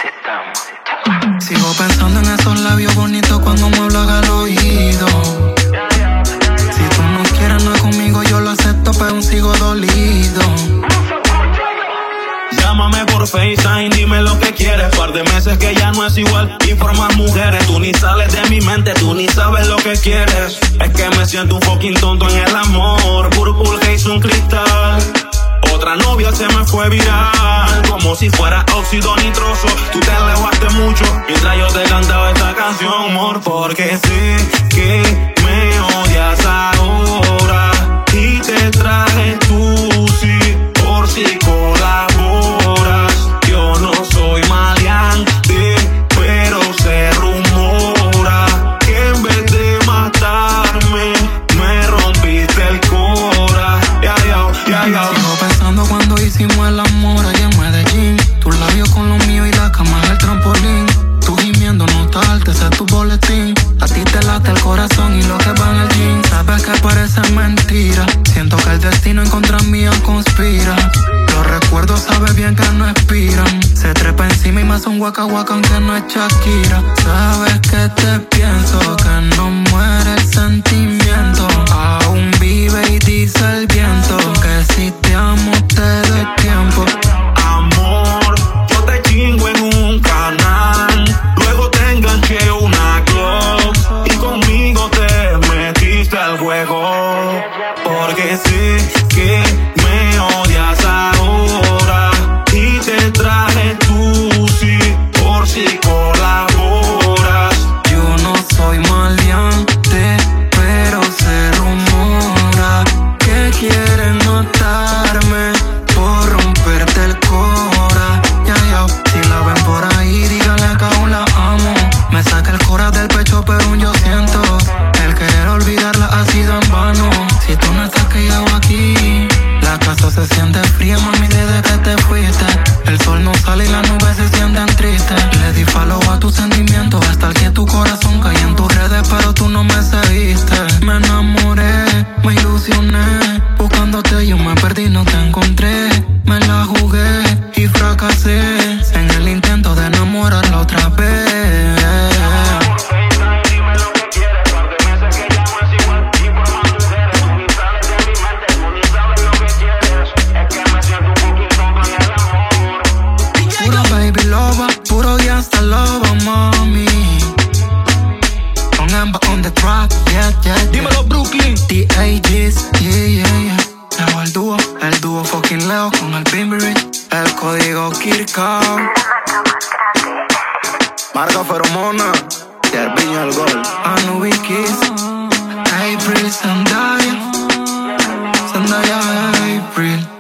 Sigo pensando en esos labios bonitos cuando me hablas al oído. Si tú no quieres nada conmigo, yo lo acepto, pero aún sigo dolido. Llámame por FaceTime, dime lo que quieres. Par de meses que ya no es igual y por más mujeres. Tú ni sales de mi mente, tú ni sabes lo que quieres. Es que me siento un fucking tonto en el amor. Purple Haze, un cristal. Otra novia se me fue viral, como si fuera óxido nitroso. Tú te alejaste mucho mientras yo te cantaba esta canción, amor. Porque sé que me odias ahora y te traje tu sí, por si colaboras. Yo no soy maleante, pero se rumora que en vez de matarme me rompiste el cora. Sigo pensando cuando hicimos el amor allá en Medellín. Tus labios con los míos y la cama del trampolín. Tú gimiendo no tal, te sé tu boletín. A ti te late el corazón y lo que va en el jean. Sabes que parece mentira. Siento que el destino en contra mía conspira. Los recuerdos sabes bien que no expiran. Se trepa encima y me hace un waka waka aunque no es Shakira. Sabes que te pienso, que no muere el sentimiento. Aún vive y dice el viento que si te amo te doy tiempo. Amor, yo te chingo en un canal, luego te enganché una Glock y conmigo te metiste al juego. Porque sé que me odias ahora y te traje tu sí, por si colaboras. Yo no soy maleante, pero se rumora que quieren matarme por romperte el cora. Si la ven por ahí, díganle que aún la amo. Me saca el cora del pecho, pero aún yo siento el querer olvidarla ha sido en vano. Si tú no estás, ¿qué hago aquí? La casa se siente fría, mami, desde que te fuiste. El sol no sale y las nubes se sienten tristes. Le di follow a tus sentimientos, hasta el que tu corazón caí en tus redes, pero tú no me seguiste. Me enamoré, me ilusioné, buscándote yo me perdí, no te encontré. Me la jugué y fracasé en el intento de enamorarla otra vez. Baby loba, puro y hasta loba, mami. Con Amba on the track, yeah. Dímelo, Brooklyn. TAGs, yeah. Leo el dúo fucking Leo con el Bimbery. El código Kirkao. Marca Feromona y el piño al gol. Anubi Kiss, April Zendaya, April.